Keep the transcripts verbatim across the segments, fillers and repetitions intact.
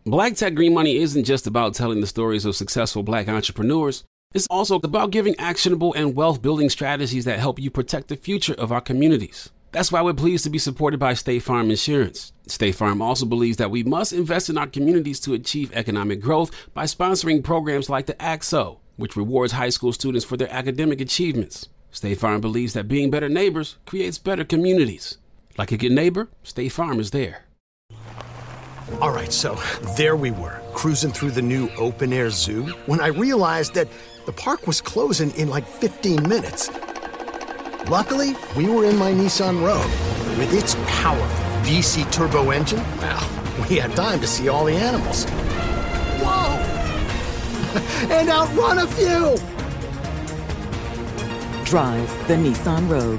Black Tech Green Money isn't just about telling the stories of successful Black entrepreneurs. It's also about giving actionable and wealth-building strategies that help you protect the future of our communities. That's why we're pleased to be supported by State Farm Insurance. State Farm also believes that we must invest in our communities to achieve economic growth by sponsoring programs like the A C S O, which rewards high school students for their academic achievements. State Farm believes that being better neighbors creates better communities. Like a good neighbor, State Farm is there. All right, so there we were, cruising through the new open-air zoo, when I realized that the park was closing in like fifteen minutes. Luckily, we were in my Nissan Rogue. With its powerful V C turbo engine, well, we had time to see all the animals. Whoa! And outrun a few! Drive the Nissan Rogue.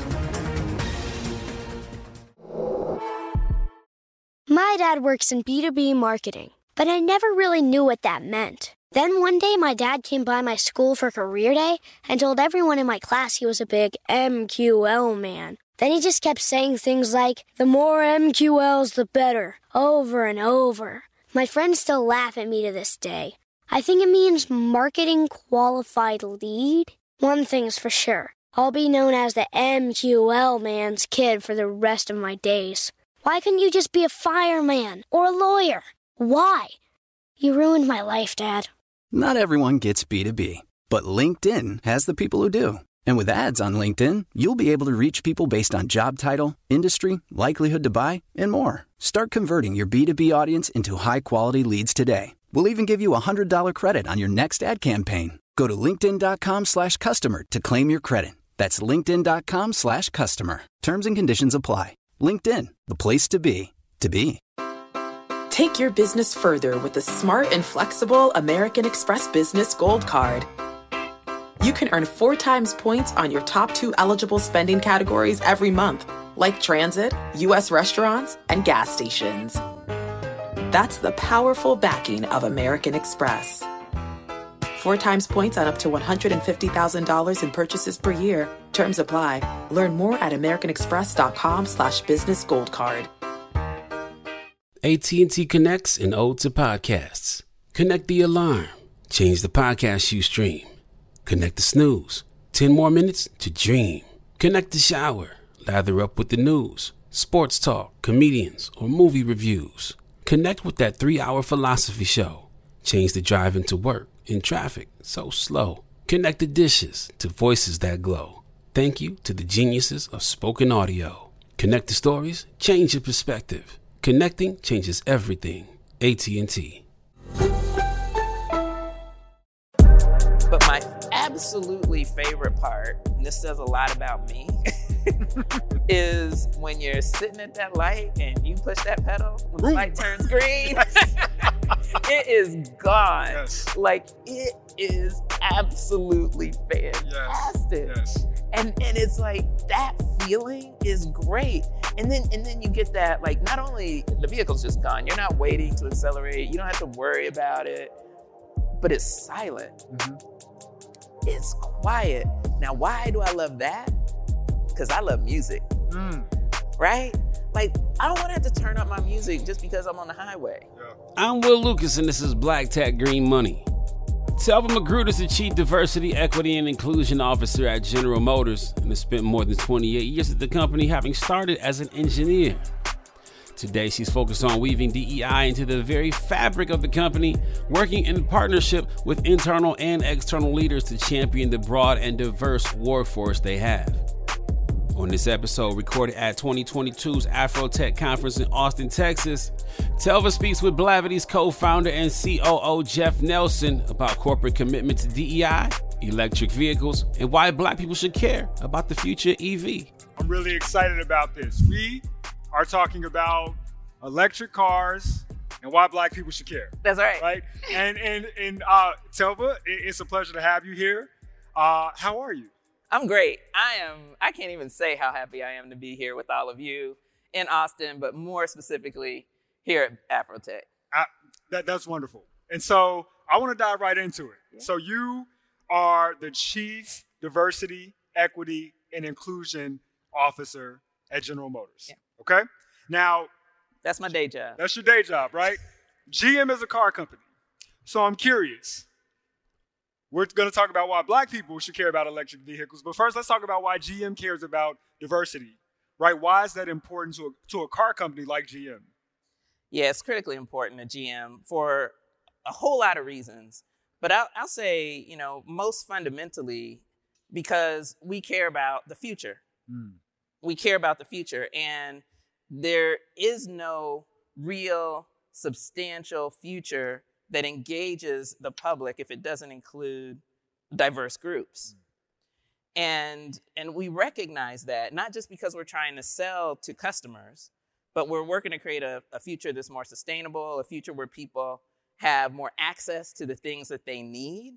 My dad works in B two B marketing, but I never really knew what that meant. Then one day, my dad came by my school for career day and told everyone in my class he was a big M Q L man. Then he just kept saying things like, the more M Q Ls, the better, over and over. My friends still laugh at me to this day. I think it means marketing qualified lead. One thing's for sure, I'll be known as the M Q L man's kid for the rest of my days. Why couldn't you just be a fireman or a lawyer? Why? You ruined my life, Dad. Not everyone gets B two B, but LinkedIn has the people who do. And with ads on LinkedIn, you'll be able to reach people based on job title, industry, likelihood to buy, and more. Start converting your B two B audience into high-quality leads today. We'll even give you a one hundred dollars credit on your next ad campaign. Go to linkedin.com slash customer to claim your credit. That's linkedin.com slash customer. Terms and conditions apply. LinkedIn, the place to be, to be. Take your business further with the smart and flexible American Express Business Gold Card. You can earn four times points on your top two eligible spending categories every month, like transit, U S restaurants, and gas stations. That's the powerful backing of American Express. Four times points on up to one hundred fifty thousand dollars in purchases per year. Terms apply. Learn more at americanexpress.com slash business gold card. A T and T connects an ode to podcasts. Connect the alarm. Change the podcast you stream. Connect the snooze. Ten more minutes to dream. Connect the shower. Lather up with the news, sports talk, comedians, or movie reviews. Connect with that three-hour philosophy show. Change the drive into work in traffic so slow. Connect the dishes to voices that glow. Thank you to the geniuses of spoken audio. Connect the stories. Change your perspective. Connecting changes everything. A T and T. But my absolutely favorite part, and this says a lot about me, is when you're sitting at that light and you push that pedal, when the light turns green, it is gone. Yes. Like, it is absolutely fantastic. Yes. Yes. And and it's like, that feeling is great. And then and then you get that, like, not only the vehicle's just gone, you're not waiting to accelerate, you don't have to worry about it, but it's silent. Mm-hmm. It's quiet. Now, why do I love that? Because I love music, Mm. right? Like, I don't want to have to turn up my music just because I'm on the highway. Yeah. I'm Will Lucas, and this is Black Tech Green Money. Telva Magruder is the Chief Diversity, Equity, and Inclusion Officer at General Motors and has spent more than twenty-eight years at the company, having started as an engineer. Today, she's focused on weaving D E I into the very fabric of the company, working in partnership with internal and external leaders to champion the broad and diverse workforce they have. On this episode, recorded at twenty twenty-two's Afrotech Conference in Austin, Texas, Telva speaks with Blavity's co-founder and C O O Jeff Nelson about corporate commitment to D E I, electric vehicles, and why Black people should care about the future E V. I'm really excited about this. We are talking about electric cars and why Black people should care. That's right. Right? And and and uh, Telva, it's a pleasure to have you here. Uh, how are you? I'm great. I am, I can't even say how happy I am to be here with all of you in Austin, but more specifically here at Afrotech. I, that, that's wonderful. And so I want to dive right into it. Yeah. So you are the Chief Diversity, Equity, and Inclusion Officer at General Motors. Yeah. Okay? Now, that's my day job. That's your day job, right? G M is a car company. So I'm curious. We're going to talk about why black people should care about electric vehicles. But first, let's talk about why G M cares about diversity, right? Why is that important to a, to a car company like G M? Yeah, it's critically important to G M for a whole lot of reasons. But I'll, I'll say, you know, most fundamentally, because we care about the future. Mm. We care about the future. And there is no real substantial future that engages the public if it doesn't include diverse groups. Mm. And, and we recognize that, not just because we're trying to sell to customers, but we're working to create a, a future that's more sustainable, a future where people have more access to the things that they need.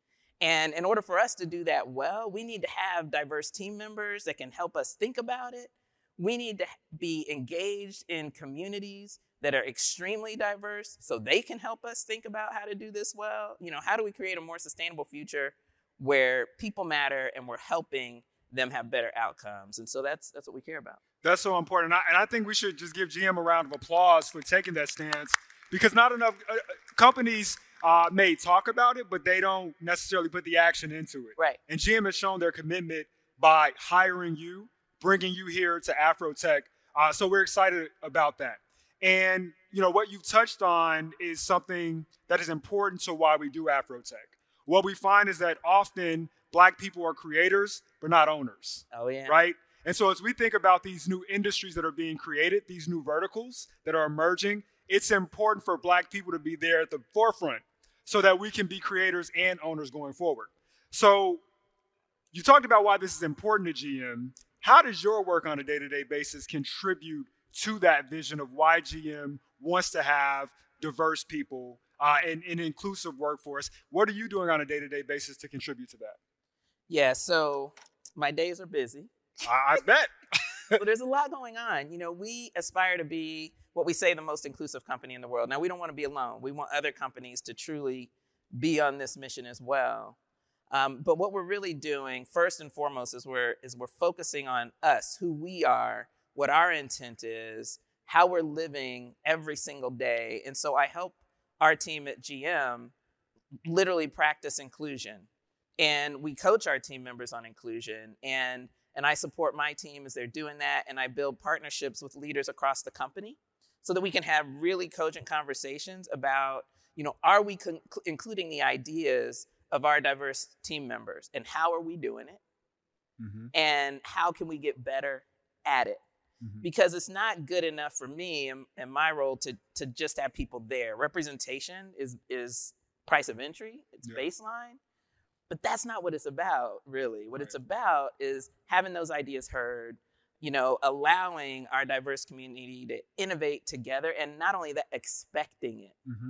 And in order for us to do that well, we need to have diverse team members that can help us think about it. We need to be engaged in communities that are extremely diverse so they can help us think about how to do this well. You know, how do we create a more sustainable future where people matter and we're helping them have better outcomes? And so that's that's what we care about. That's so important. And I, and I think we should just give G M a round of applause for taking that stance, because not enough uh, companies uh, may talk about it, but they don't necessarily put the action into it. Right. And G M has shown their commitment by hiring you, bringing you here to Afrotech. Uh, so we're excited about that. And, you know, what you've touched on is something that is important to why we do Afrotech. What we find is that often black people are creators, but not owners. Oh, yeah. Right? And so as we think about these new industries that are being created, these new verticals that are emerging, it's important for black people to be there at the forefront so that we can be creators and owners going forward. So you talked about why this is important to G M. How does your work on a day-to-day basis contribute to that vision of why G M wants to have diverse people uh, and an inclusive workforce? What are you doing on a day-to-day basis to contribute to that? Yeah, so my days are busy. I, I bet. Well, there's a lot going on. You know, we aspire to be what we say the most inclusive company in the world. Now, we don't want to be alone. We want other companies to truly be on this mission as well. Um, but what we're really doing, first and foremost, is we're, is we're focusing on us, who we are, what our intent is, how we're living every single day. And so I help our team at G M literally practice inclusion. And we coach our team members on inclusion. And, and I support my team as they're doing that. And I build partnerships with leaders across the company so that we can have really cogent conversations about, you know, are we con- including the ideas of our diverse team members, and how are we doing it? Mm-hmm. And how can we get better at it? Mm-hmm. Because it's not good enough for me and, and my role to, to just have people there. Representation is, is price of entry, it's yeah. baseline, but that's not what it's about, really. What right. it's about is having those ideas heard, you know, allowing our diverse community to innovate together, and not only that, expecting it. Mm-hmm.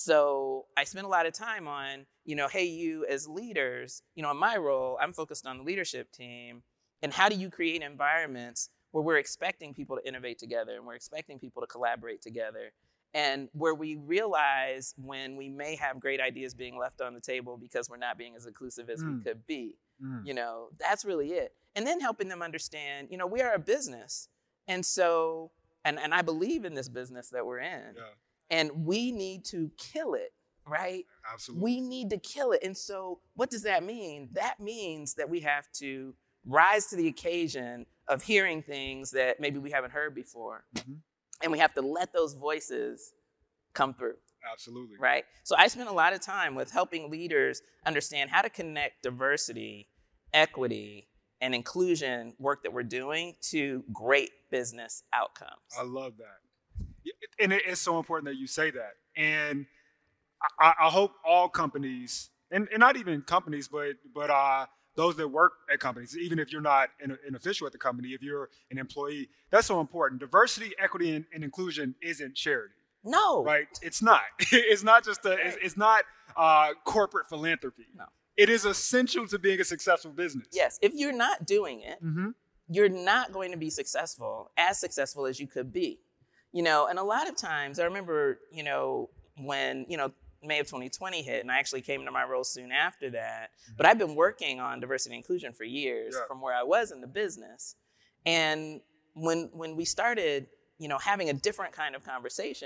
So I spend a lot of time on, you know, hey, you as leaders, you know, in my role, I'm focused on the leadership team. And how do you create environments where we're expecting people to innovate together and we're expecting people to collaborate together, and where we realize when we may have great ideas being left on the table because we're not being as inclusive as mm. we could be. Mm. You know, that's really it. And then helping them understand, you know, we are a business. And so, and, and I believe in this business that we're in. Yeah. And we need to kill it, right? Absolutely. We need to kill it. And so what does that mean? That means that we have to rise to the occasion of hearing things that maybe we haven't heard before. Mm-hmm. And we have to let those voices come through. Absolutely. Right? So I spend a lot of time with helping leaders understand how to connect diversity, equity, and inclusion work that we're doing to great business outcomes. I love that. And it's so important that you say that. And I, I hope all companies, and, and not even companies, but but uh, those that work at companies, even if you're not an, an official at the company, if you're an employee, that's so important. Diversity, equity, and, and inclusion isn't charity. No. Right? It's not. It's not just a, it's, it's not uh, corporate philanthropy. No. It is essential to being a successful business. Yes. If you're not doing it, mm-hmm. you're not going to be successful, as successful as you could be. You know, and a lot of times I remember, you know, when, you know, May of twenty twenty hit, and I actually came into my role soon after that. Mm-hmm. But I've been working on diversity and inclusion for years yeah. from where I was in the business. And when when we started, you know, having a different kind of conversation,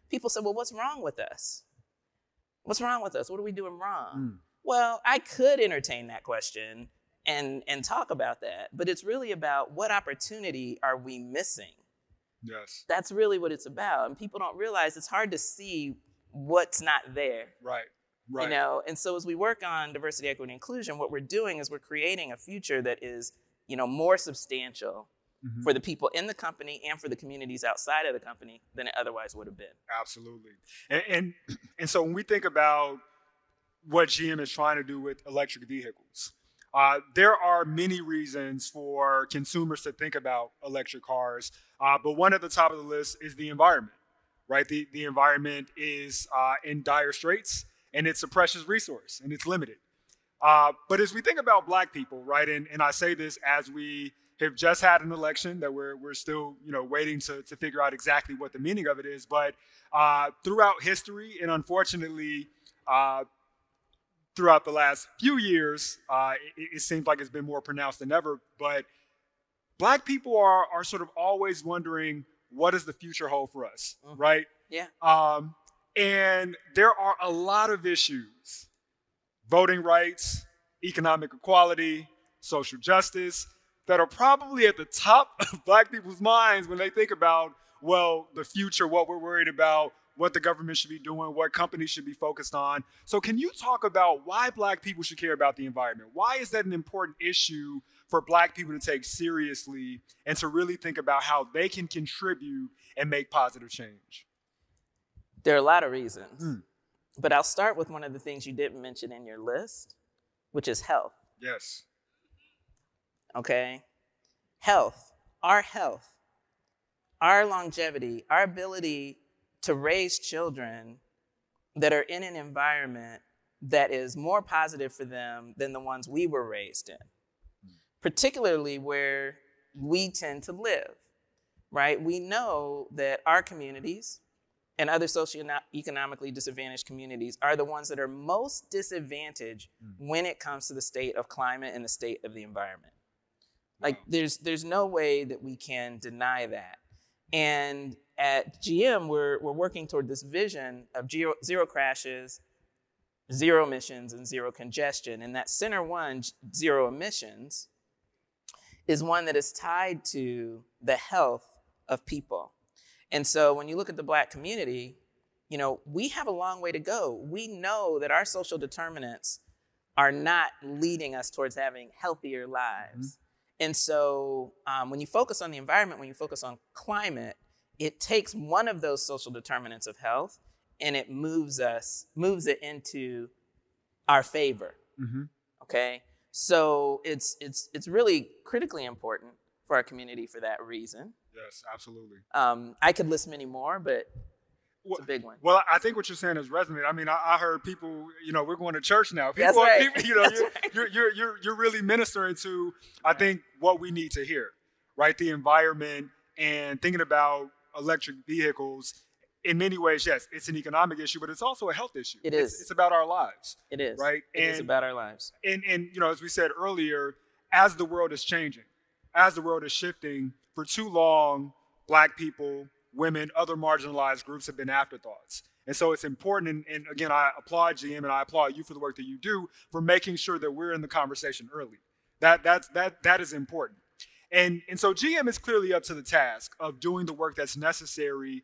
people say, well, what's wrong with us? What's wrong with us? What are we doing wrong? Mm. Well, I could entertain that question and, and talk about that, but it's really about what opportunity are we missing? Yes. That's really what it's about. And people don't realize it's hard to see what's not there. Right. Right. You know, and so as we work on diversity, equity, and inclusion, what we're doing is we're creating a future that is, you know, more substantial mm-hmm. for the people in the company and for the communities outside of the company than it otherwise would have been. Absolutely. And, and and so when we think about what G M is trying to do with electric vehicles, uh, there are many reasons for consumers to think about electric cars. Uh, but one at the top of the list is the environment, right? The, the environment is uh, in dire straits, and it's a precious resource, and it's limited. Uh, but as we think about Black people, right, and, and I say this as we have just had an election that we're we're still, you know, waiting to, to figure out exactly what the meaning of it is. But uh, throughout history, and unfortunately, uh, throughout the last few years, uh, it, it seems like it's been more pronounced than ever. But Black people are are sort of always wondering, what does the future hold for us, mm-hmm. right? Yeah. Um, and there are a lot of issues: voting rights, economic equality, social justice, that are probably at the top of Black people's minds when they think about, well, the future, what we're worried about, what the government should be doing, what companies should be focused on. So can you talk about why Black people should care about the environment? Why is that an important issue for Black people to take seriously and to really think about how they can contribute and make positive change? There are a lot of reasons, Mm. but I'll start with one of the things you didn't mention in your list, which is health. Yes. Okay? Health, our health, our longevity, our ability to raise children that are in an environment that is more positive for them than the ones we were raised in, particularly where we tend to live, right? We know that our communities and other socioeconomically disadvantaged communities are the ones that are most disadvantaged mm. when it comes to the state of climate and the state of the environment. Like, there's there's no way that we can deny that. And at G M, we're we're working toward this vision of zero, zero crashes, zero emissions, and zero congestion. And that center one, zero emissions, is one that is tied to the health of people. And so when you look at the Black community, you know, we have a long way to go. We know that our social determinants are not leading us towards having healthier lives. Mm-hmm. And so um, when you focus on the environment, when you focus on climate, it takes one of those social determinants of health and it moves us, moves it into our favor. Mm-hmm. Okay? So it's it's it's really critically important for our community for that reason. Yes, absolutely. Um, I could list many more, but it's well, a big one. Well, I think what you're saying is resonant. I mean, I, I heard people, you know, we're going to church now. People, That's right. People, you know, That's you're, right. you're, you're, you're, you're really ministering to, I think, what we need to hear, right? The environment and thinking about electric vehicles. In many ways, yes, it's an economic issue, but it's also a health issue. It is. It's, it's about our lives. It is. Right? It and, is about our lives. And, and, you know, as we said earlier, as the world is changing, as the world is shifting, for too long, Black people, women, other marginalized groups have been afterthoughts. And so it's important, and, and again, I applaud G M and I applaud you for the work that you do for making sure that we're in the conversation early. That, that's, that, that is important. And, and so G M is clearly up to the task of doing the work that's necessary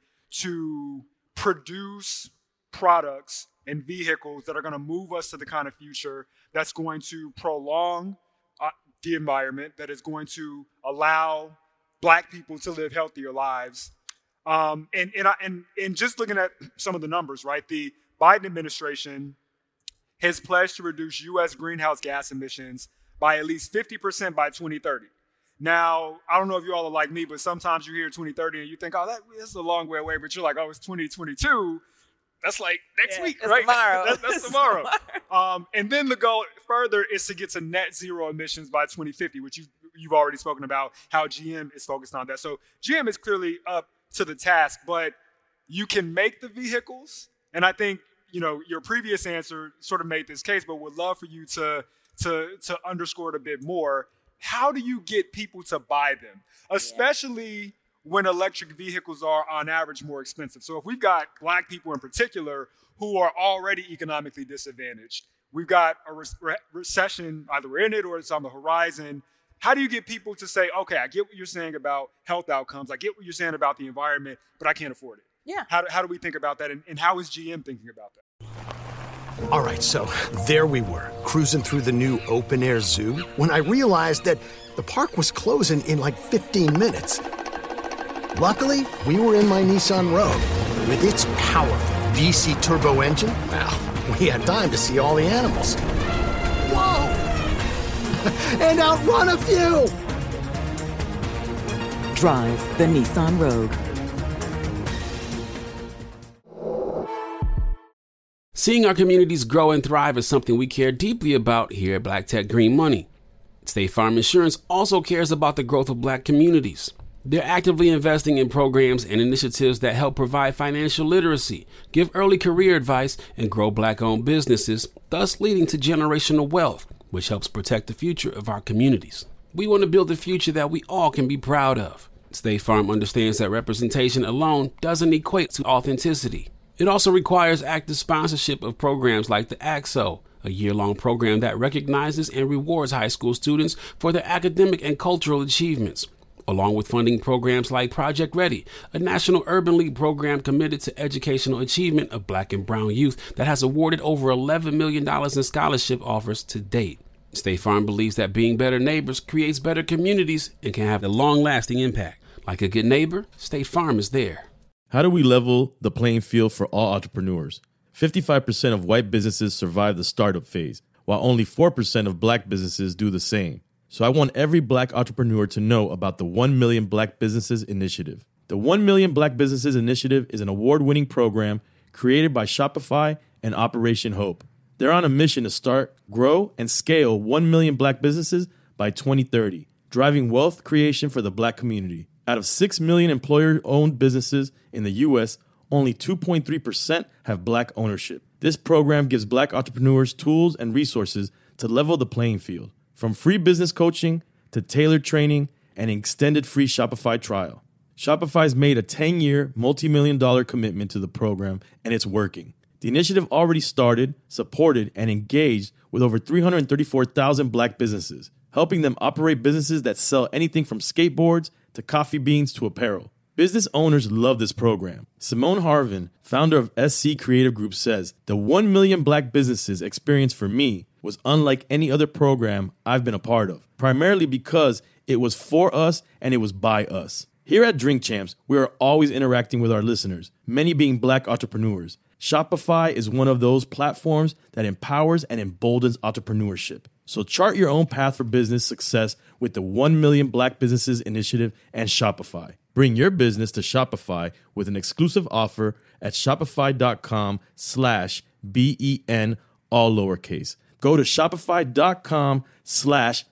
to produce products and vehicles that are going to move us to the kind of future that's going to prolong uh, the environment, that is going to allow Black people to live healthier lives. Um, and, and, I, and, and just looking at some of the numbers, right, the Biden administration has pledged to reduce U S greenhouse gas emissions by at least fifty percent by twenty thirty. Now, I don't know if you all are like me, but sometimes you hear twenty thirty and you think, oh, that, that's a long way away, but you're like, oh, it's twenty twenty-two. That's like next Yeah, week, it's right? tomorrow. That's, that's tomorrow. Um, and then the goal further is to get to net zero emissions by twenty fifty, which you, you've already spoken about how G M is focused on that. So G M is clearly up to the task, but you can make the vehicles. And I think, you know, your previous answer sort of made this case, but would love for you to, to, to underscore it a bit more. How do you get people to buy them? Especially when electric vehicles are on average more expensive. So if we've got black people in particular who are already economically disadvantaged, we've got a re- recession, either we're in it or it's on the horizon. How do you get people to say, okay, I get what you're saying about health outcomes, I get what you're saying about the environment, but I can't afford it? Yeah. How do, how do we think about that, and, and how is G M thinking about that? All right, so there we were, cruising through the new open-air zoo, when I realized that the park was closing in like fifteen minutes. Luckily, we were in my Nissan Rogue. With its powerful V C turbo engine, well, we had time to see all the animals. Whoa! And outrun a few! Drive the Nissan Rogue. Seeing our communities grow and thrive is something we care deeply about here at Black Tech Green Money. State Farm Insurance also cares about the growth of black communities. They're actively investing in programs and initiatives that help provide financial literacy, give early career advice, and grow black-owned businesses, thus leading to generational wealth, which helps protect the future of our communities. We want to build a future that we all can be proud of. State Farm understands that representation alone doesn't equate to authenticity. It also requires active sponsorship of programs like the A X O, a year-long program that recognizes and rewards high school students for their academic and cultural achievements, along with funding programs like Project Ready, a National Urban League program committed to educational achievement of black and brown youth that has awarded over eleven million dollars in scholarship offers to date. State Farm believes that being better neighbors creates better communities and can have a long-lasting impact. Like a good neighbor, State Farm is there. How do we level the playing field for all entrepreneurs? fifty-five percent of white businesses survive the startup phase, while only four percent of black businesses do the same. So I want every black entrepreneur to know about the one million Black Businesses Initiative. The one million Black Businesses Initiative is an award-winning program created by Shopify and Operation Hope. They're on a mission to start, grow, and scale one million black businesses by twenty thirty, driving wealth creation for the black community. Out of six million employer-owned businesses in the U S, only two point three percent have black ownership. This program gives black entrepreneurs tools and resources to level the playing field, from free business coaching to tailored training and an extended free Shopify trial. Shopify's made a ten-year, multi-million dollar commitment to the program, and it's working. The initiative already started, supported, and engaged with over three hundred thirty-four thousand black businesses, helping them operate businesses that sell anything from skateboards to coffee beans to apparel. Business owners love this program. Simone Harvin, founder of S C Creative Group, says, "The one million black businesses experience for me was unlike any other program I've been a part of, primarily because it was for us and it was by us." Here at Drink Champs, we are always interacting with our listeners, many being black entrepreneurs. Shopify is one of those platforms that empowers and emboldens entrepreneurship. So chart your own path for business success with the one million Black Businesses Initiative and Shopify. Bring your business to Shopify with an exclusive offer at shopify.com slash B-E-N, all lowercase. Go to shopify.com slash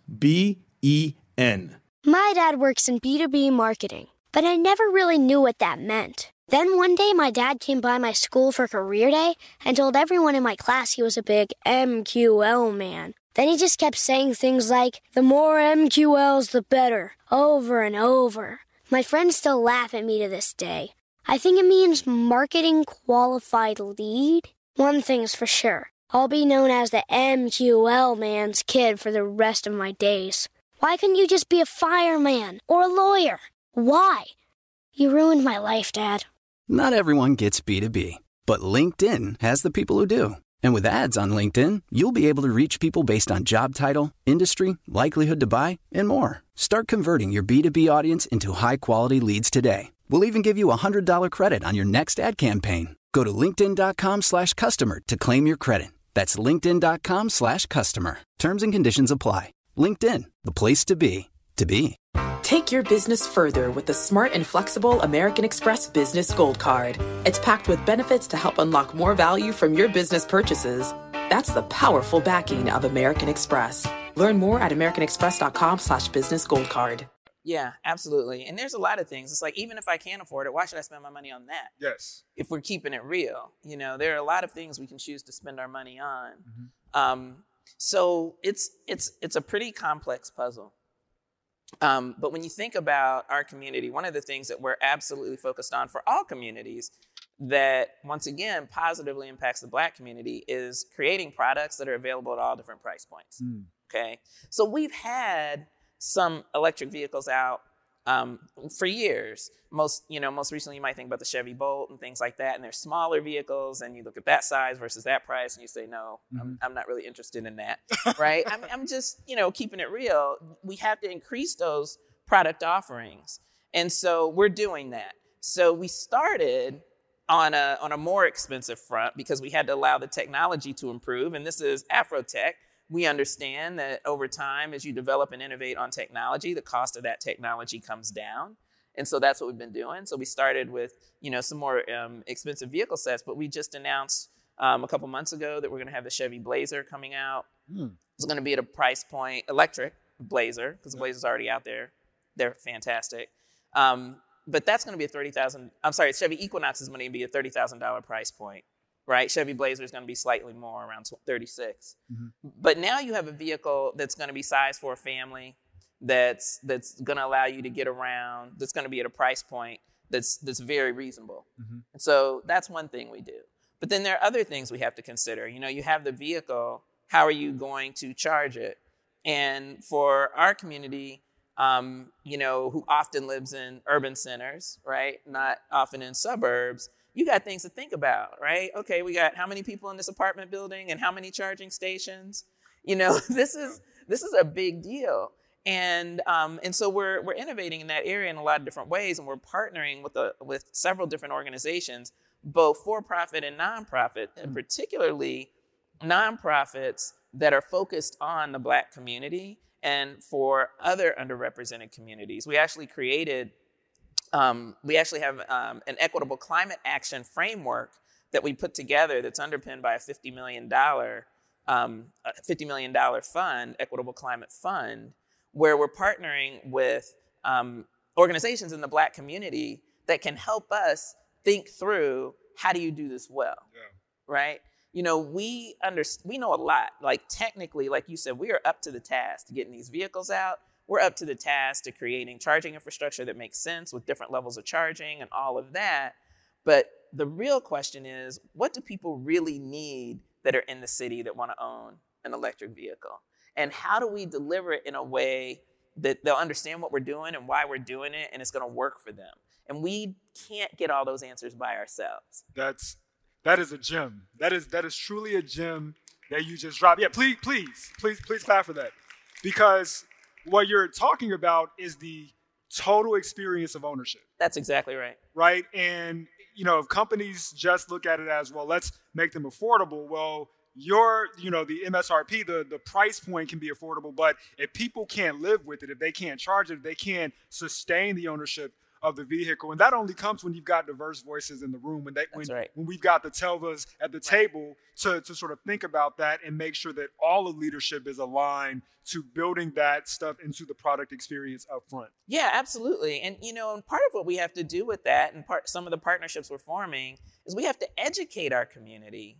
B-E-N. My dad works in B two B marketing, but I never really knew what that meant. Then one day my dad came by my school for career day and told everyone in my class he was a big M Q L man. Then he just kept saying things like, the more M Q Ls, the better, over and over. My friends still laugh at me to this day. I think it means marketing qualified lead. One thing's for sure, I'll be known as the M Q L man's kid for the rest of my days. Why couldn't you just be a fireman or a lawyer? Why? You ruined my life, Dad. Not everyone gets B two B, but LinkedIn has the people who do. And with ads on LinkedIn, you'll be able to reach people based on job title, industry, likelihood to buy, and more. Start converting your B two B audience into high-quality leads today. We'll even give you a one hundred dollars credit on your next ad campaign. Go to linkedin.com slash customer to claim your credit. That's linkedin.com slash customer. Terms and conditions apply. LinkedIn, the place to be, to be. Take your business further with the smart and flexible American Express Business Gold Card. It's packed with benefits to help unlock more value from your business purchases. That's the powerful backing of American Express. Learn more at americanexpress.com slash business gold card. Yeah, absolutely. And there's a lot of things. It's like, even if I can't afford it, why should I spend my money on that? Yes. If we're keeping it real, you know, there are a lot of things we can choose to spend our money on. Mm-hmm. Um, so it's it's it's a pretty complex puzzle. Um, but when you think about our community, one of the things that we're absolutely focused on for all communities that, once again, positively impacts the Black community is creating products that are available at all different price points. Mm. Okay. So we've had some electric vehicles out um, for years. Most, you know, most recently you might think about the Chevy Bolt and things like that. And they're smaller vehicles and you look at that size versus that price and you say, no, mm-hmm. I'm, I'm not really interested in that. Right. I'm, I'm just, you know, keeping it real. We have to increase those product offerings. And so we're doing that. So we started on a, on a more expensive front because we had to allow the technology to improve. And this is Afrotech. We understand that over time, as you develop and innovate on technology, the cost of that technology comes down. And so that's what we've been doing. So we started with, you know, some more um, expensive vehicle sets, but we just announced um, a couple months ago that we're going to have the Chevy Blazer coming out. Mm. It's going to be at a price point, electric Blazer, because the Blazer's already out there. They're fantastic. Um, but that's going to be a thirty thousand dollars, I'm sorry, Chevy Equinox is going to be a thirty thousand dollars price point. Right, Chevy Blazer is going to be slightly more, around thirty-six. Mm-hmm. But now you have a vehicle that's going to be sized for a family, that's that's going to allow you to get around, that's going to be at a price point that's that's very reasonable. Mm-hmm. And so that's one thing we do. But then there are other things we have to consider. You know, you have the vehicle. How are you going to charge it? And for our community, um, you know, who often lives in urban centers, right, not often in suburbs. You got things to think about, right? Okay, we got how many people in this apartment building and how many charging stations? You know, this is this is a big deal. And um, and so we're we're innovating in that area in a lot of different ways, and we're partnering with a, with several different organizations, both for-profit and nonprofit, and particularly nonprofits that are focused on the Black community and for other underrepresented communities. We actually created Um, we actually have um, an equitable climate action framework that we put together that's underpinned by a fifty million dollars um, fifty million dollars fund, Equitable Climate Fund, where we're partnering with um, organizations in the Black community that can help us think through how do you do this well, yeah. right? You know, we under, we know a lot. Like technically, like you said, we are up to the task to getting these vehicles out. We're up to the task to creating charging infrastructure that makes sense with different levels of charging and all of that. But the real question is, what do people really need that are in the city that want to own an electric vehicle? And how do we deliver it in a way that they'll understand what we're doing and why we're doing it, and it's going to work for them? And we can't get all those answers by ourselves. That's that is a gem. That is that is truly a gem that you just dropped. Yeah, please, please, please, please clap for that. Because what you're talking about is the total experience of ownership. That's exactly right. Right? And, you know, if companies just look at it as, well, let's make them affordable, well, your, you know, the M S R P, the, the price point can be affordable, but if people can't live with it, if they can't charge it, if they can't sustain the ownership of the vehicle, and that only comes when you've got diverse voices in the room, when they, when, right. when we've got the Telvas at the right. table to, to sort of think about that and make sure that all of leadership is aligned to building that stuff into the product experience up front. Yeah, absolutely. And, you know, and part of what we have to do with that, and part some of the partnerships we're forming, is we have to educate our community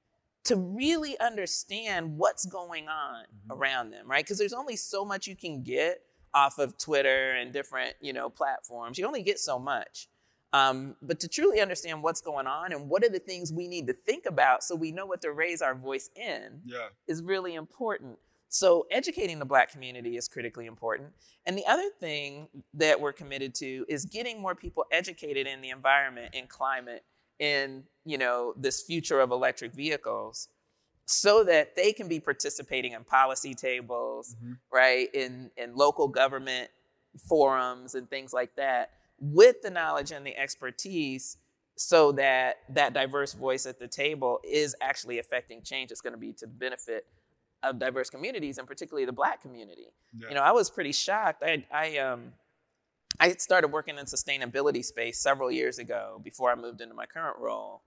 to really understand what's going on mm-hmm. around them, right? Because there's only so much you can get off of Twitter and different, you know, platforms. You only get so much. Um, but to truly understand what's going on and what are the things we need to think about so we know what to raise our voice in yeah. is really important. So educating the Black community is critically important. And the other thing that we're committed to is getting more people educated in the environment, in climate, in, you know, this future of electric vehicles, so that they can be participating in policy tables, mm-hmm. right, in, in local government forums and things like that, with the knowledge and the expertise, so that that diverse voice at the table is actually affecting change. It's going to be to the benefit of diverse communities, and particularly the Black community. Yeah. You know, I was pretty shocked. I, I, um, I started working in sustainability space several years ago before I moved into my current role.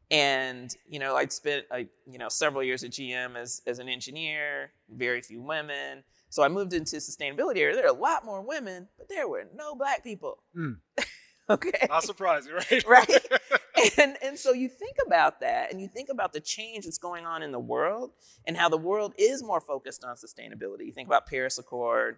And, you know, I'd spent, uh, you know, several years at G M as, as an engineer, very few women. So I moved into sustainability area. There are a lot more women, but there were no Black people. Mm. Okay. Not surprising, right? Right. And, and so you think about that, and you think about the change that's going on in the world and how the world is more focused on sustainability. You think about Paris Accord,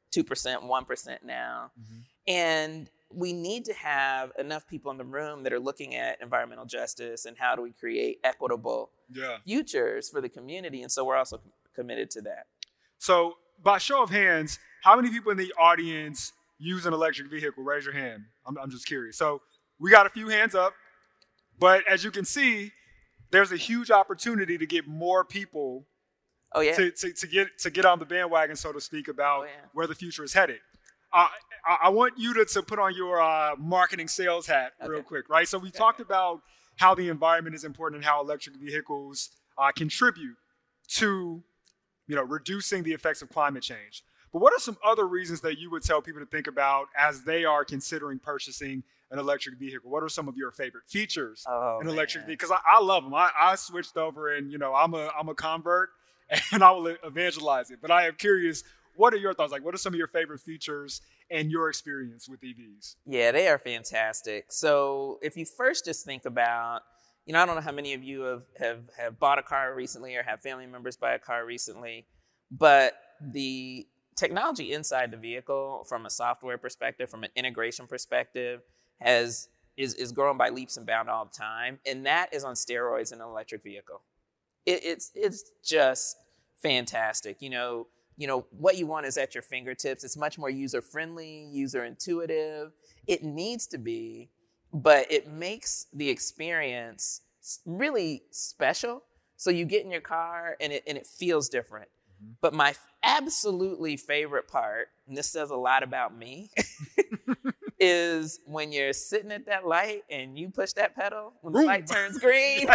two percent, one percent now. Mm-hmm. And we need to have enough people in the room that are looking at environmental justice and how do we create equitable yeah. futures for the community. And so we're also com- committed to that. So by show of hands, how many people in the audience use an electric vehicle? Raise your hand. I'm, I'm just curious. So we got a few hands up, but as you can see, there's a huge opportunity to get more people oh, yeah. to, to, to get to get on the bandwagon, so to speak, about oh, yeah. where the future is headed. Uh, I, I want you to, to put on your uh, marketing sales hat real okay. quick, right? So we okay. talked about how the environment is important and how electric vehicles uh, contribute to, you know, reducing the effects of climate change. But what are some other reasons that you would tell people to think about as they are considering purchasing an electric vehicle? What are some of your favorite features oh, in electric man. vehicles? Because I, I love them. I, I switched over and, you know, I'm a I'm a convert and I will evangelize it. But I am curious, what are your thoughts? Like, what are some of your favorite features and your experience with E Vs? Yeah, they are fantastic. So if you first just think about, you know, I don't know how many of you have, have, have bought a car recently or have family members buy a car recently, but the technology inside the vehicle from a software perspective, from an integration perspective, has is, is growing by leaps and bounds all the time. And that is on steroids in an electric vehicle. It, it's it's just fantastic. You know, You know, what you want is at your fingertips. It's much more user-friendly, user-intuitive. It needs to be, but it makes the experience really special. So you get in your car and it and it feels different. Mm-hmm. But my absolutely favorite part, and this says a lot about me, is when you're sitting at that light and you push that pedal, when the Ooh. light turns green,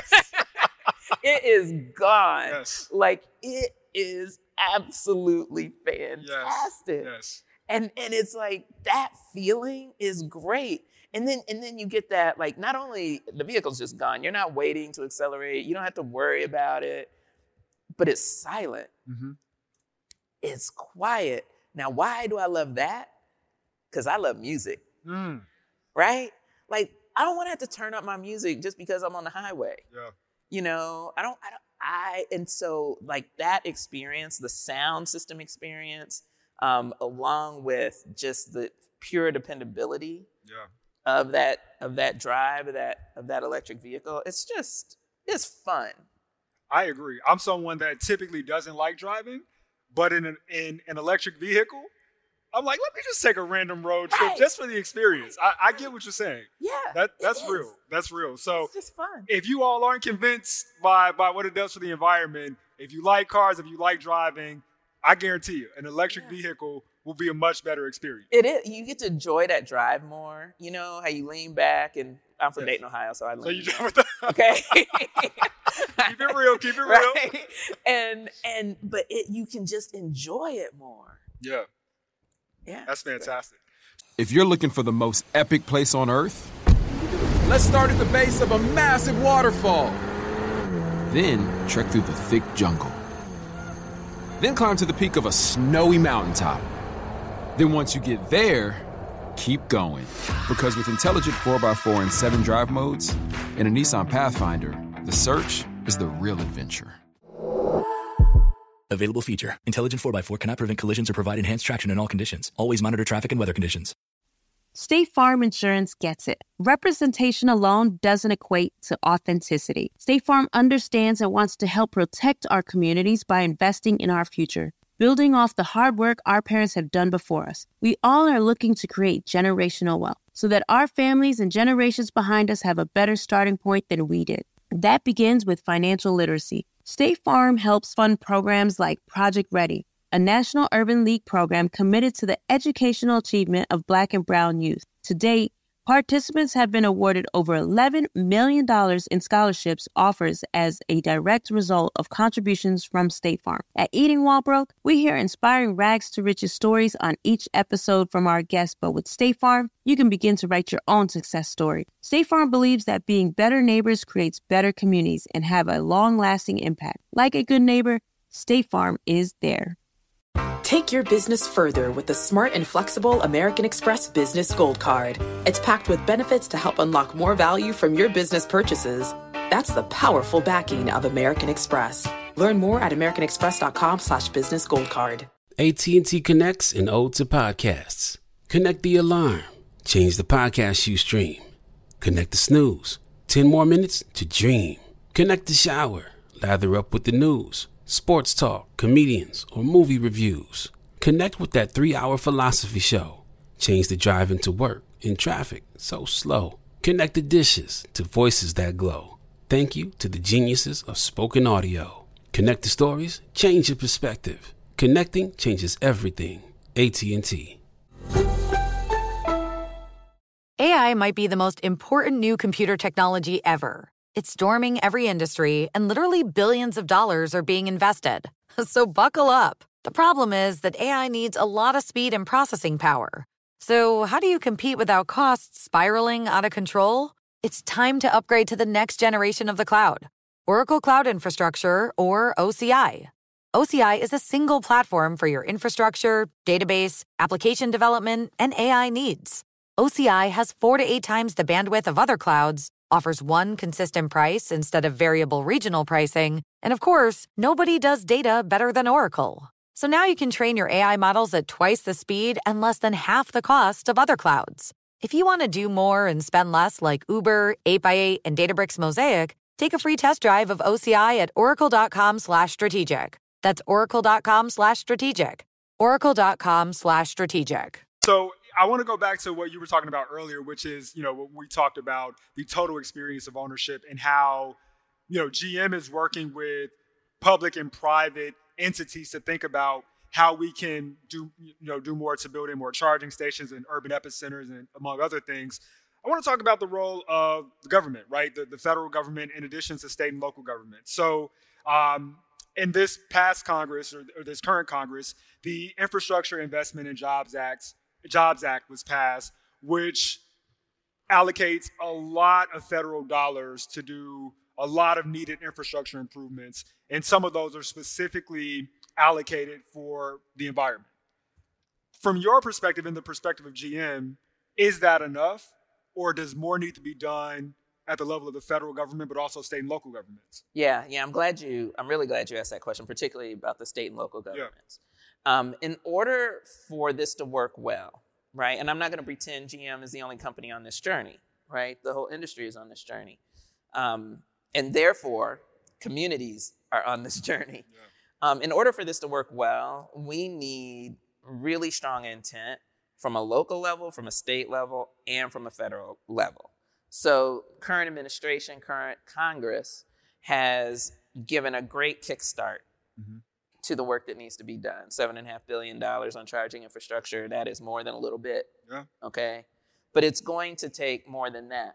it is gone. Yes. Like, it is absolutely fantastic. Yes. yes. And and it's like that feeling is great. And then and then you get that, like, not only the vehicle's just gone, you're not waiting to accelerate, you don't have to worry about it, but it's silent. Mm-hmm. It's quiet. Now, why do I love that? Because I love music. Mm. Right? Like, I don't want to have to turn up my music just because I'm on the highway. Yeah. You know, I don't I don't I, and so like that experience, the sound system experience, um, along with just the pure dependability yeah. of that, of that drive, of that, of that electric vehicle, it's just, it's fun. I agree. I'm someone that typically doesn't like driving, but in an, in an electric vehicle, I'm like, let me just take a random road trip right. just for the experience. I, I get what you're saying. Yeah, that that's real. That's real. So it's just fun. If you all aren't convinced by by what it does for the environment, if you like cars, if you like driving, I guarantee you, an electric yeah. vehicle will be a much better experience. It is. You get to enjoy that drive more. You know how you lean back, and I'm from yes. Dayton, Ohio, so I lean. So you drive with the okay. Keep it real. Keep it real. Right? And and but it you can just enjoy it more. Yeah. Yeah, that's fantastic. If you're looking for the most epic place on earth, let's start at the base of a massive waterfall. Then trek through the thick jungle. Then climb to the peak of a snowy mountaintop. Then once you get there, keep going. Because with intelligent four by four and seven drive modes and a Nissan Pathfinder, the search is the real adventure. Available feature. Intelligent four by four cannot prevent collisions or provide enhanced traction in all conditions. Always monitor traffic and weather conditions. State Farm Insurance gets it. Representation alone doesn't equate to authenticity. State Farm understands and wants to help protect our communities by investing in our future, building off the hard work our parents have done before us. We all are looking to create generational wealth so that our families and generations behind us have a better starting point than we did. That begins with financial literacy. State Farm helps fund programs like Project Ready, a National Urban League program committed to the educational achievement of Black and Brown youth. To date, participants have been awarded over eleven million dollars in scholarships offers as a direct result of contributions from State Farm. At Eating While Broke, we hear inspiring rags to riches stories on each episode from our guests, but with State Farm, you can begin to write your own success story. State Farm believes that being better neighbors creates better communities and have a long-lasting impact. Like a good neighbor, State Farm is there. Take your business further with the smart and flexible American Express Business Gold Card. It's packed with benefits to help unlock more value from your business purchases. That's the powerful backing of American Express. Learn more at americanexpress.com slash business gold card. A T and T connects an ode to podcasts. Connect the alarm. Change the podcast you stream. Connect the snooze. Ten more minutes to dream. Connect the shower. Lather up with the news, sports talk, comedians, or movie reviews. Connect with that three-hour philosophy show. Change the drive into work in traffic so slow. Connect the dishes to voices that glow. Thank you to the geniuses of spoken audio. Connect the stories, change your perspective. Connecting changes everything. A T and T. A I might be the most important new computer technology ever. It's storming every industry, and literally billions of dollars are being invested. So buckle up. The problem is that A I needs a lot of speed and processing power. So how do you compete without costs spiraling out of control? It's time to upgrade to the next generation of the cloud. Oracle Cloud Infrastructure, or O C I. O C I is a single platform for your infrastructure, database, application development, and A I needs. O C I has four to eight times the bandwidth of other clouds, offers one consistent price instead of variable regional pricing, and of course, nobody does data better than Oracle. So now you can train your A I models at twice the speed and less than half the cost of other clouds. If you want to do more and spend less like Uber, eight by eight, and Databricks Mosaic, take a free test drive of O C I at oracle.com slash strategic. That's oracle.com slash strategic. oracle.com slash strategic. So I want to go back to what you were talking about earlier, which is, you know, what we talked about, the total experience of ownership and how, you know, G M is working with public and private entities to think about how we can do, you know, do more to build in more charging stations and urban epicenters and among other things. I want to talk about the role of the government, right? The, the federal government in addition to state and local government. So um, in this past Congress or, or this current Congress, the Infrastructure Investment and Jobs Act Jobs Act was passed, which allocates a lot of federal dollars to do a lot of needed infrastructure improvements. And some of those are specifically allocated for the environment. From your perspective, in the perspective of G M, is that enough? Or does more need to be done at the level of the federal government, but also state and local governments? Yeah, yeah, I'm glad you, I'm really glad you asked that question, particularly about the state and local governments. Yeah. Um, in order for this to work well, right, and I'm not going to pretend G M is the only company on this journey, right? The whole industry is on this journey. Um, and therefore, communities are on this journey. Yeah. Um, in order for this to work well, we need really strong intent from a local level, from a state level, and from a federal level. So current administration, current Congress has given a great kickstart mm-hmm. to the work that needs to be done. Seven and a half billion dollars on charging infrastructure. That is more than a little bit. Yeah. Okay. But it's going to take more than that.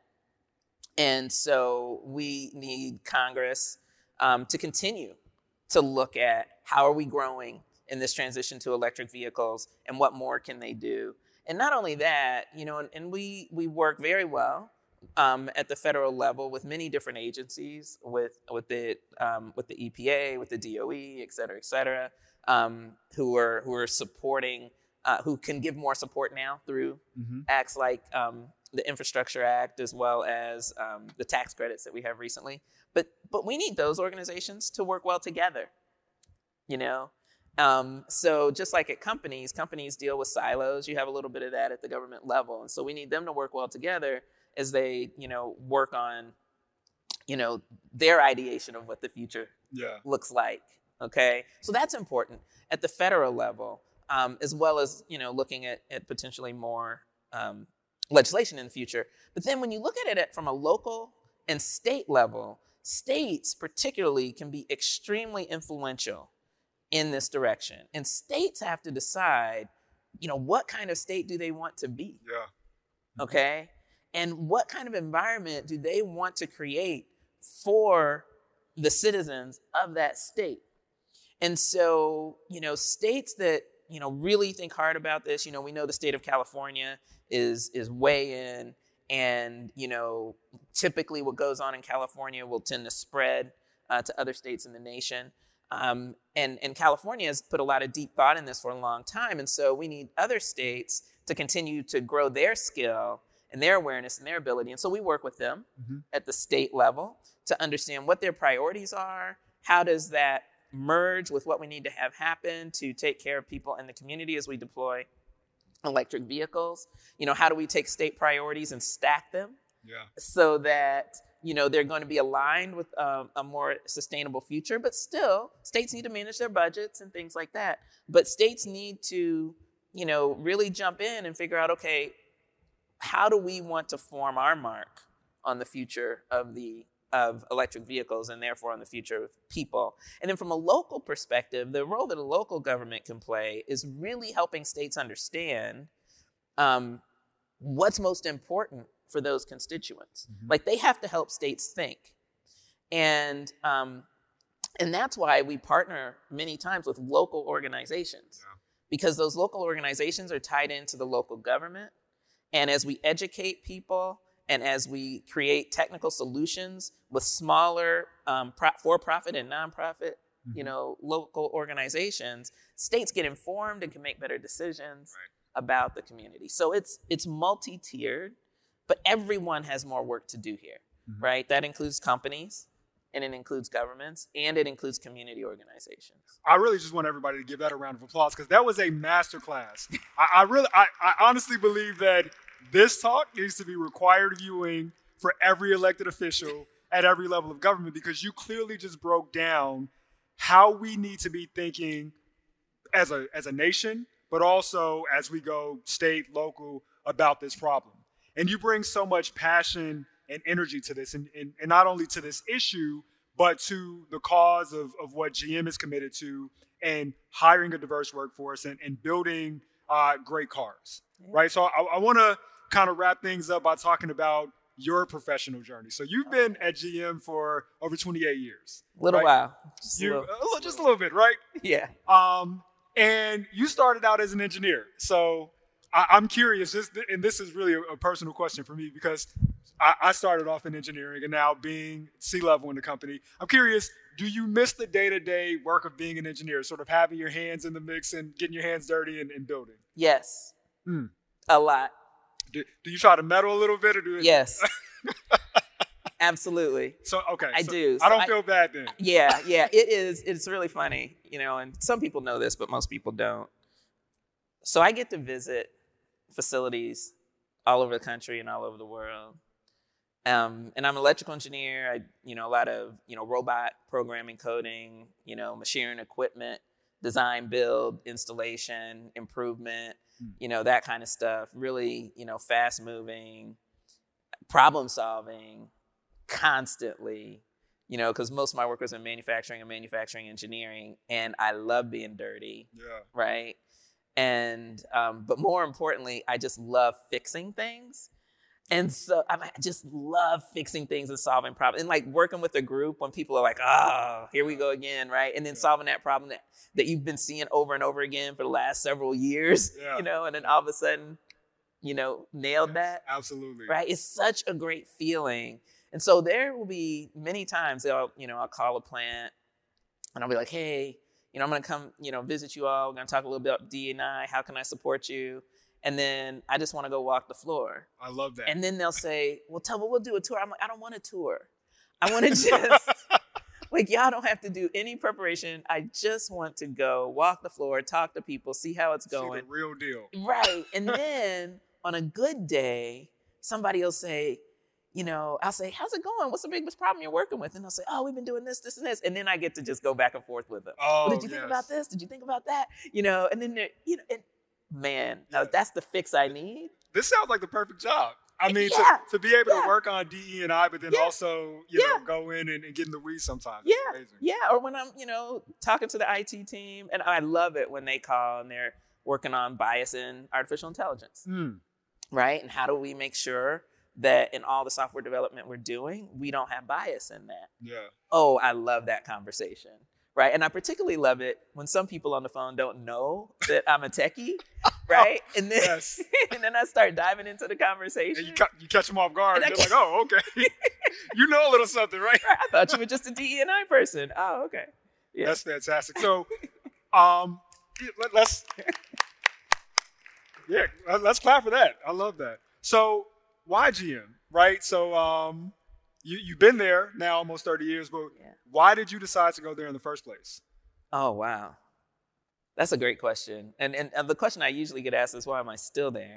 And so we need Congress um, to continue to look at how are we growing in this transition to electric vehicles and what more can they do. And not only that, you know, and, and we we work very well um, at the federal level with many different agencies, with with the um, with the E P A, with the D O E, et cetera, et cetera, um, who are who are supporting, uh, who can give more support now through mm-hmm. acts like um, the Infrastructure Act, as well as um, the tax credits that we have recently. But but we need those organizations to work well together, you know. Um, so just like at companies, companies deal with silos. You have a little bit of that at the government level. And so we need them to work well together as they, you know, work on, you know, their ideation of what the future yeah. looks like. Okay. So that's important at the federal level, um, as well as, you know, looking at, at potentially more um, legislation in the future. But then when you look at it from a local and state level, states particularly can be extremely influential in this direction. And states have to decide, you know, what kind of state do they want to be? Yeah. Okay? And what kind of environment do they want to create for the citizens of that state? And so, you know, states that, you know, really think hard about this, you know, we know the state of California is is way in, and, you know, typically what goes on in California will tend to spread uh, to other states in the nation. Um, and, and California has put a lot of deep thought in this for a long time. And so we need other states to continue to grow their skill and their awareness and their ability. And so we work with them mm-hmm. at the state level to understand what their priorities are. How does that merge with what we need to have happen to take care of people in the community as we deploy electric vehicles. You know, how do we take state priorities and stack them yeah. so that, you know, they're going to be aligned with um, a more sustainable future, but still states need to manage their budgets and things like that. But states need to, you know, really jump in and figure out, okay, how do we want to form our mark on the future of the of electric vehicles and therefore on the future of people? And then from a local perspective, the role that a local government can play is really helping states understand um, what's most important for those constituents. Mm-hmm. Like they have to help states think. And, um, and that's why we partner many times with local organizations yeah. because those local organizations are tied into the local government. And as we educate people and as we create technical solutions with smaller um, pro- for-profit and nonprofit, mm-hmm. you know, local organizations, states get informed and can make better decisions right. about the community. So it's it's multi-tiered, but everyone has more work to do here, mm-hmm. right? That includes companies, and it includes governments, and it includes community organizations. I really just want everybody to give that a round of applause because that was a masterclass. I, I really, I, I honestly believe that this talk needs to be required viewing for every elected official at every level of government because you clearly just broke down how we need to be thinking as a as a nation, but also as we go state, local about this problem. And you bring so much passion and energy to this, and, and, and not only to this issue, but to the cause of, of what G M is committed to and hiring a diverse workforce and, and building uh, great cars, yeah. right? So I, I want to kind of wrap things up by talking about your professional journey. So you've been at G M for over twenty-eight years. A little right? while. Just, you, a little, a little, just a little bit, right? Yeah. Um, and you started out as an engineer. So I, I'm curious, this, and this is really a, a personal question for me because I, I started off in engineering and now being C-level in the company. I'm curious, do you miss the day-to-day work of being an engineer, sort of having your hands in the mix and getting your hands dirty and, and building? Yes. Hmm. A lot. Do, do you try to meddle a little bit or do it? Yes. Absolutely. So, okay. I so do. I don't so feel I, bad then. Yeah, yeah. It is. It's really funny, you know, and some people know this, but most people don't. So I get to visit facilities all over the country and all over the world. Um, and I'm an electrical engineer. I, you know, a lot of, you know, robot programming, coding, you know, machinery and equipment, design, build, installation, improvement, mm. you know, that kind of stuff. Really, you know, fast moving, problem solving constantly, you know, because most of my work was in manufacturing and manufacturing engineering, and I love being dirty. Yeah. Right. And, um, but more importantly, I just love fixing things. And so I just love fixing things and solving problems and like working with a group when people are like, oh, here we go again, right? And then yeah. solving that problem that, that you've been seeing over and over again for the last several years, yeah. you know, and then all of a sudden, you know, nailed yes, that. Absolutely. Right? It's such a great feeling. And so there will be many times I'll, you know, I'll call a plant and I'll be like, hey, you know, I'm going to come, you know, visit you all. We're going to talk a little bit about D and I. How can I support you? And then I just want to go walk the floor. I love that. And then they'll say, well, Tova, we'll do a tour. I'm like, I don't want a tour. I want to just, like, y'all don't have to do any preparation. I just want to go walk the floor, talk to people, see how it's going. See the real deal. Right. And then on a good day, somebody will say, you know, I'll say, how's it going? What's the biggest problem you're working with? And they'll say, oh, we've been doing this, this, and this. And then I get to just go back and forth with them. Oh, well, did you yes. think about this? Did you think about that? You know, and then, you know, and, man, yeah. that's the fix I need. This sounds like the perfect job. I mean, yeah. to, to be able yeah. to work on D E and I, but then yeah. also, you yeah. know, go in and, and get in the weeds sometimes. Yeah, amazing. yeah. Or when I'm, you know, talking to the I T team, and I love it when they call and they're working on bias in artificial intelligence, mm. right? And how do we make sure that in all the software development we're doing, we don't have bias in that? Yeah. Oh, I love that conversation. Right. And I particularly love it when some people on the phone don't know that I'm a techie. Right. And then yes. and then I start diving into the conversation. And you, ca- you catch them off guard. And, and they're like, oh, okay. You know a little something, right? right? I thought you were just a D E and I person. Oh, okay. Yeah. That's fantastic. So um, let, let's, yeah, let's clap for that. I love that. So why G M, right? So um, you, you've been there now almost thirty years, but yeah. why did you decide to go there in the first place? Oh, wow. That's a great question. And, and and the question I usually get asked is, why am I still there?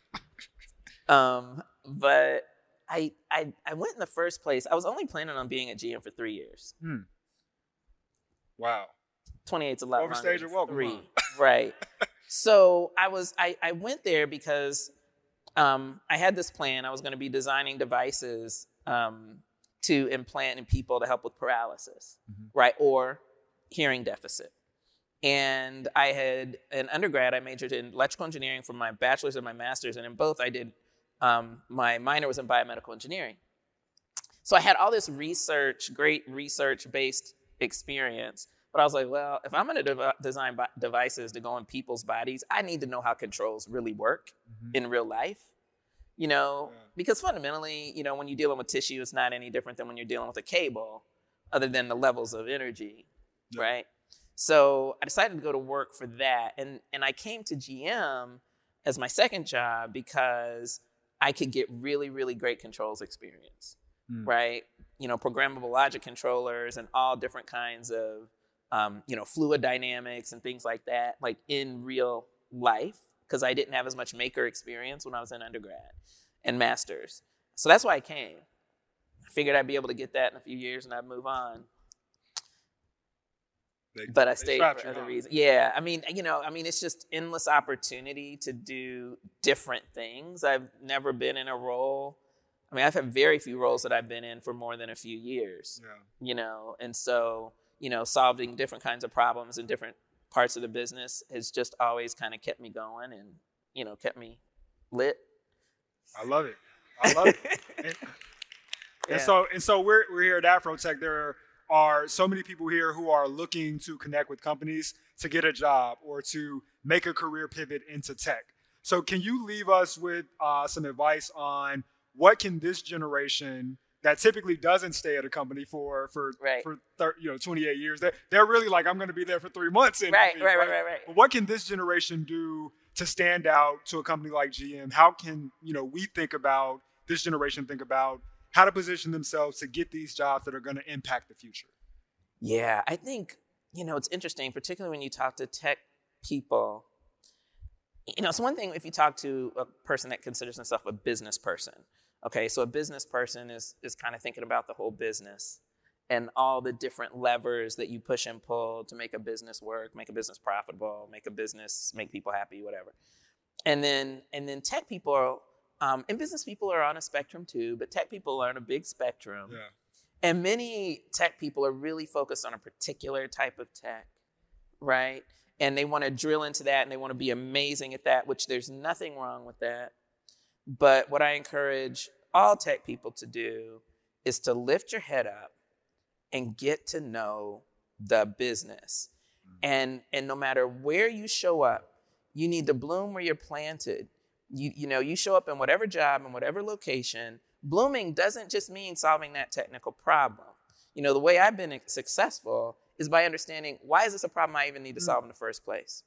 um, but I, I I went in the first place. I was only planning on being at G M for three years. Hmm. Wow. twenty-eight's a lot longer Overstayed your welcome. Three, right. So I was I, I went there because um, I had this plan. I was going to be designing devices um, to implant in people to help with paralysis, mm-hmm. right, or hearing deficit. And I had, in undergrad, I majored in electrical engineering for my bachelor's and my master's, and in both I did, um, my minor was in biomedical engineering. So I had all this research, great research-based experience, but I was like, well, if I'm gonna de- design bi- devices to go in people's bodies, I need to know how controls really work mm-hmm. in real life, you know, yeah. because fundamentally, you know, when you're dealing with tissue, it's not any different than when you're dealing with a cable, other than the levels of energy, yeah. right? So I decided to go to work for that. And, and I came to G M as my second job because I could get really, really great controls experience, mm. right? You know, programmable logic controllers and all different kinds of, um, you know, fluid dynamics and things like that, like in real life, because I didn't have as much maker experience when I was in undergrad and master's. So that's why I came. I figured I'd be able to get that in a few years and I'd move on. They, but I stayed for other reasons. Yeah, I mean, you know, I mean, it's just endless opportunity to do different things. I've never been in a role. I mean, I've had very few roles that I've been in for more than a few years. Yeah. You know, and so, you know, solving different kinds of problems in different parts of the business has just always kind of kept me going and, you know, kept me lit. I love it. I love it. And, and yeah. so, and so we're we're here at Afrotech. There are. are so many people here who are looking to connect with companies to get a job or to make a career pivot into tech. So can you leave us with uh, some advice on what can this generation that typically doesn't stay at a company for for right. for thirty, you know twenty-eight years? They're, they're really like, I'm going to be there for three months. And, right, and, right, right, right, right. But what can this generation do to stand out to a company like G M? How can you know we think about this generation think about how to position themselves to get these jobs that are going to impact the future? Yeah, I think, you know, it's interesting, particularly when you talk to tech people. You know, it's one thing if you talk to a person that considers himself a business person. Okay, so a business person is is kind of thinking about the whole business and all the different levers that you push and pull to make a business work, make a business profitable, make a business, make people happy, whatever. And then and then tech people are, Um, and business people are on a spectrum too, but tech people are on a big spectrum. Yeah. And many tech people are really focused on a particular type of tech, right? And they want to drill into that and they want to be amazing at that, which there's nothing wrong with that. But what I encourage all tech people to do is to lift your head up and get to know the business. Mm-hmm. And, and no matter where you show up, you need to bloom where you're planted. You you know, you show up in whatever job, in whatever location. Blooming doesn't just mean solving that technical problem. You know, the way I've been successful is by understanding, why is this a problem I even need to solve in the first place?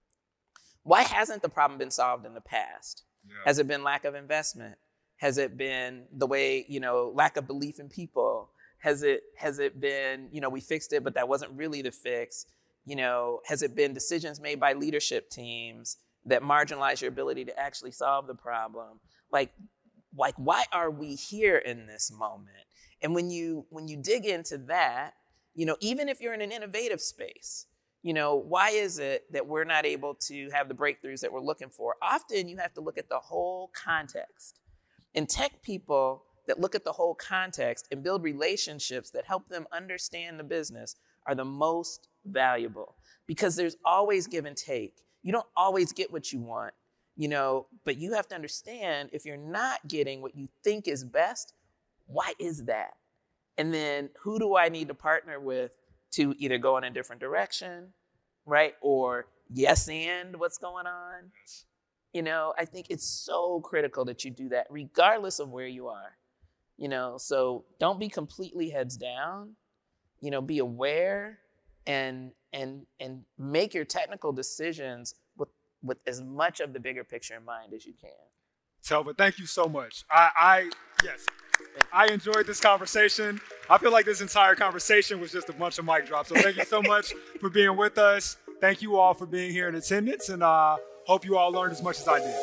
Why hasn't the problem been solved in the past? Yeah. Has it been lack of investment? Has it been the way, you know, lack of belief in people? Has it has it been, you know, we fixed it, but that wasn't really the fix? You know, has it been decisions made by leadership teams that marginalize your ability to actually solve the problem? Like, like, why are we here in this moment? And when you when you dig into that, you know, even if you're in an innovative space, you know, why is it that we're not able to have the breakthroughs that we're looking for? Often you have to look at the whole context. And tech people that look at the whole context and build relationships that help them understand the business are the most valuable, because there's always give and take. You don't always get what you want, you know, but you have to understand, if you're not getting what you think is best, why is that? And then who do I need to partner with to either go in a different direction, right? Or yes and what's going on? You know, I think it's so critical that you do that regardless of where you are, you know, so don't be completely heads down, you know, be aware and and and make your technical decisions with, with as much of the bigger picture in mind as you can. Telva, thank you so much. I, I yes. I enjoyed this conversation. I feel like this entire conversation was just a bunch of mic drops. So thank you so much for being with us. Thank you all for being here in attendance, and uh, hope you all learned as much as I did.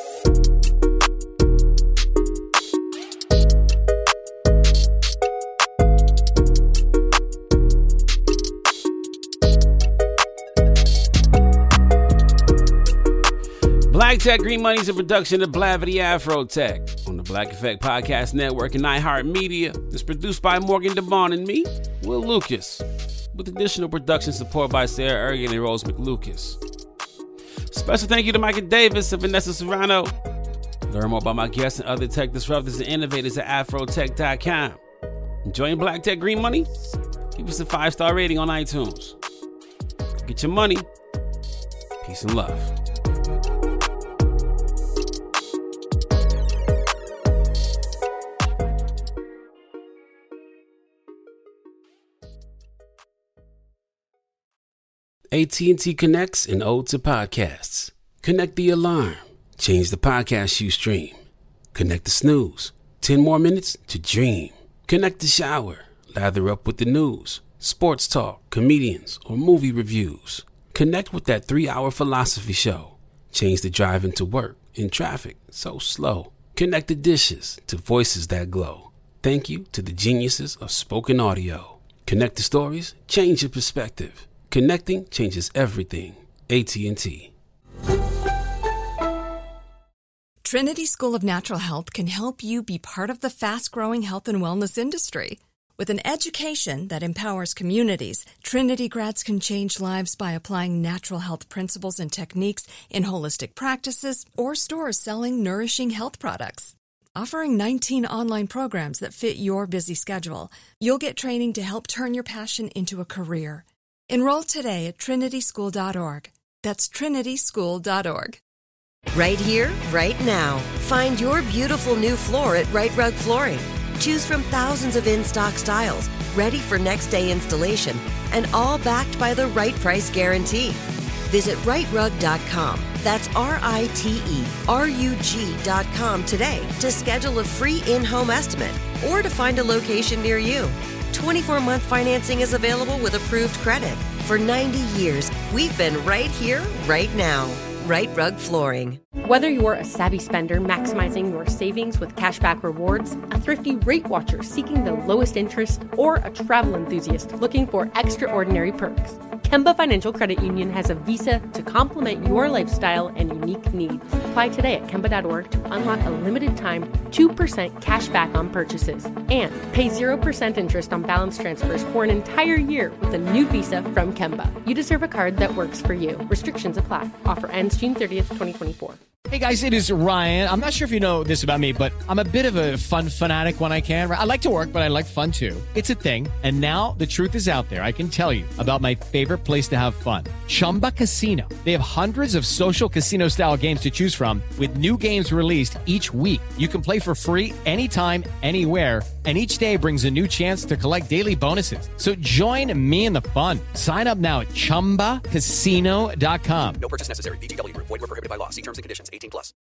Black Tech Green Money is a production of Blavity Afro Tech on the Black Effect Podcast Network and iHeartMedia. It's produced by Morgan DeBon and me, Will Lucas, with additional production support by Sarah Ergen and Rose McLucas. Special thank you to Micah Davis and Vanessa Serrano. Learn more about my guests and other tech disruptors and innovators at afro tech dot com. Enjoying Black Tech Green Money? Give us a five-star rating on iTunes. Get your money. Peace and love. A T and T connects an ode to podcasts. Connect the alarm. Change the podcast you stream. Connect the snooze. Ten more minutes to dream. Connect the shower. Lather up with the news, sports talk, comedians, or movie reviews. Connect with that three-hour philosophy show. Change the drive into work in traffic so slow. Connect the dishes to voices that glow. Thank you to the geniuses of spoken audio. Connect the stories. Change your perspective. Connecting changes everything. A T and T. Trinity School of Natural Health can help you be part of the fast-growing health and wellness industry. With an education that empowers communities, Trinity grads can change lives by applying natural health principles and techniques in holistic practices or stores selling nourishing health products. Offering nineteen online programs that fit your busy schedule, you'll get training to help turn your passion into a career. Enroll today at trinity school dot org. That's trinity school dot org. Right here, right now. Find your beautiful new floor at Right Rug Flooring. Choose from thousands of in-stock styles, ready for next day installation, and all backed by the right price guarantee. Visit right rug dot com. That's R I T E R U G dot com today to schedule a free in-home estimate or to find a location near you. twenty-four month financing is available with approved credit. For ninety years, we've been right here, right now. Right Rug Flooring. Whether you're a savvy spender maximizing your savings with cashback rewards, a thrifty rate watcher seeking the lowest interest, or a travel enthusiast looking for extraordinary perks, Kemba Financial Credit Union has a visa to complement your lifestyle and unique needs. Apply today at kemba dot org to unlock a limited time two percent cash back on purchases and pay zero percent interest on balance transfers for an entire year with a new visa from Kemba. You deserve a card that works for you. Restrictions apply. Offer ends June thirtieth, twenty twenty-four. Hey guys, it is Ryan. I'm not sure if you know this about me, but I'm a bit of a fun fanatic when I can. I like to work, but I like fun too. It's a thing. And now the truth is out there. I can tell you about my favorite place to have fun. Chumba Casino. They have hundreds of social casino style games to choose from with new games released each week. You can play for free anytime, anywhere. And each day brings a new chance to collect daily bonuses. So join me in the fun. Sign up now at chumba casino dot com. No purchase necessary. V G W Group. Void where prohibited by law. See terms and conditions. eighteen plus.